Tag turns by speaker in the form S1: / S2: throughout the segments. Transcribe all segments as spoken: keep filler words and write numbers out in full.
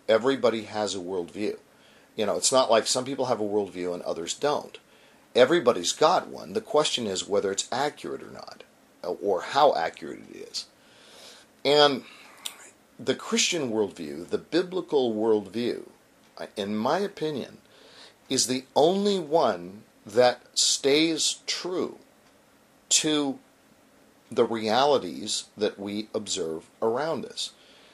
S1: Everybody has a worldview. You know, it's not like some people have a worldview and others don't. Everybody's got one. The question is whether it's accurate or not, or how accurate it is. And the Christian worldview, the biblical worldview, in my opinion, is the only one that stays true to the realities that we observe around us.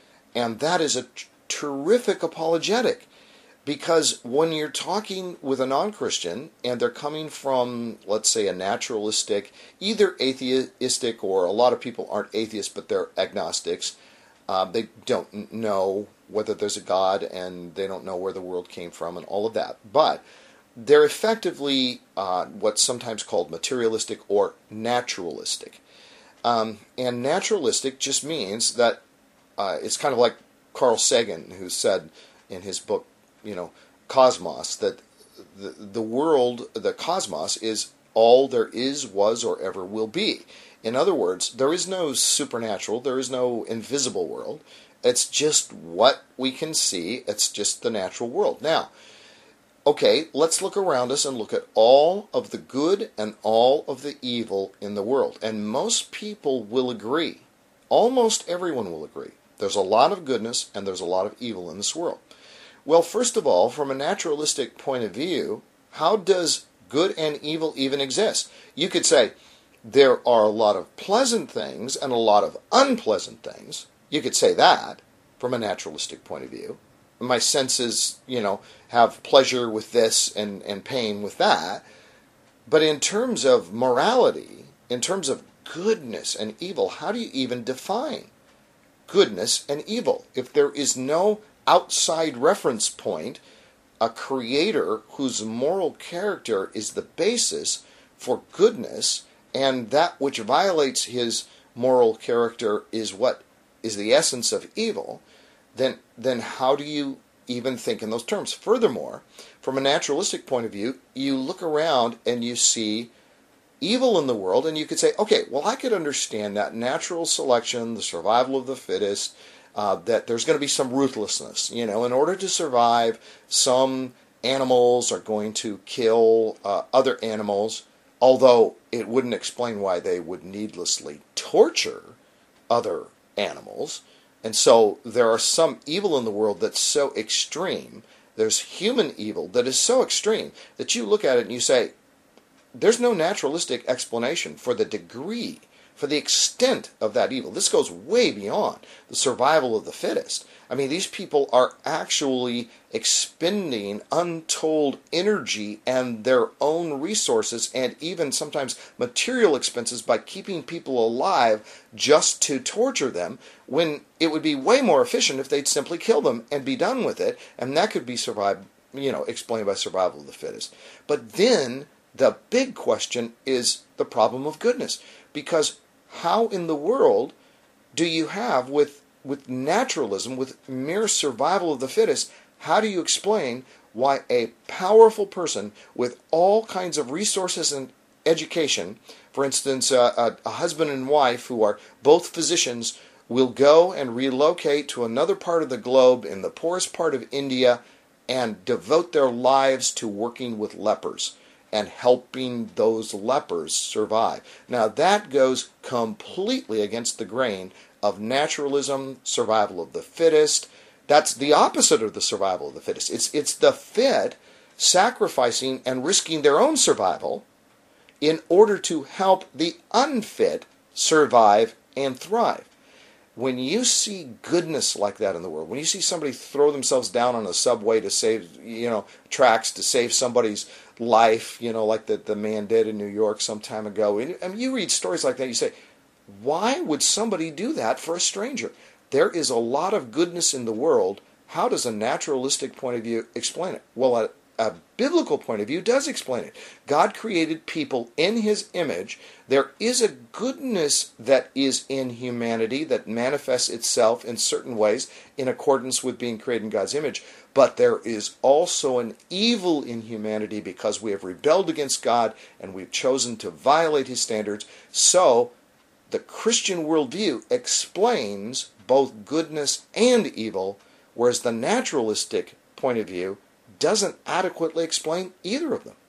S1: And that is a t- terrific apologetic, because when you're talking with a non-Christian and they're coming from, let's say, a naturalistic, either atheistic, or a lot of people aren't atheists but they're agnostics, uh, they don't know whether there's a God and they don't know where the world came from and all of that. But they're effectively uh, what's sometimes called materialistic or naturalistic. Um, and naturalistic just means that uh, it's kind of like Carl Sagan, who said in his book, you know, Cosmos, that the, the world, the cosmos, is all there is, was, or ever will be. In other words, there is no supernatural, there is no invisible world. It's just what we can see. It's just the natural world. Now, okay, let's look around us and look at all of the good and all of the evil in the world. And most people will agree, almost everyone will agree, there's a lot of goodness and there's a lot of evil in this world. Well, first of all, from a naturalistic point of view, how does good and evil even exist? You could say there are a lot of pleasant things and a lot of unpleasant things. You could say that from a naturalistic point of view. My senses, you know, have pleasure with this and, and pain with that. But in terms of morality, in terms of goodness and evil, how do you even define goodness and evil? If there is no outside reference point, a creator whose moral character is the basis for goodness, and that which violates his moral character is what is the essence of evil, then then how do you even think in those terms? Furthermore, from a naturalistic point of view, you look around and you see evil in the world, and you could say, okay, well, I could understand that natural selection, the survival of the fittest, uh, that there's going to be some ruthlessness. You know, in order to survive, some animals are going to kill uh, other animals, although it wouldn't explain why they would needlessly torture other animals. And so there are some evil in the world that's so extreme. There's human evil that is so extreme that you look at it and you say, there's no naturalistic explanation for the degree, for the extent of that evil. This goes way beyond the survival of the fittest. I mean, these people are actually expending untold energy and their own resources and even sometimes material expenses by keeping people alive just to torture them, when it would be way more efficient if they'd simply kill them and be done with it, and that could be survived, you know, explained by survival of the fittest. But then the big question is the problem of goodness, because how in the world do you have with with naturalism, with mere survival of the fittest, how do you explain why a powerful person with all kinds of resources and education, for instance, uh, a, a husband and wife who are both physicians, will go and relocate to another part of the globe in the poorest part of India and devote their lives to working with lepers and helping those lepers survive? Now that goes completely against the grain of naturalism, survival of the fittest. That's the opposite of the survival of the fittest. It's it's the fit sacrificing and risking their own survival in order to help the unfit survive and thrive. When you see goodness like that in the world, when you see somebody throw themselves down on a subway to save, you know, tracks to save somebody's life, you know, like the, the man did in New York some time ago, and, and you read stories like that, you say, why would somebody do that for a stranger? There is a lot of goodness in the world. How does a naturalistic point of view explain it? Well, a, a biblical point of view does explain it. God created people in His image. There is a goodness that is in humanity that manifests itself in certain ways in accordance with being created in God's image. But there is also an evil in humanity because we have rebelled against God and we've chosen to violate His standards. So the Christian worldview explains both goodness and evil whereas the naturalistic point of view doesn't adequately explain either of them.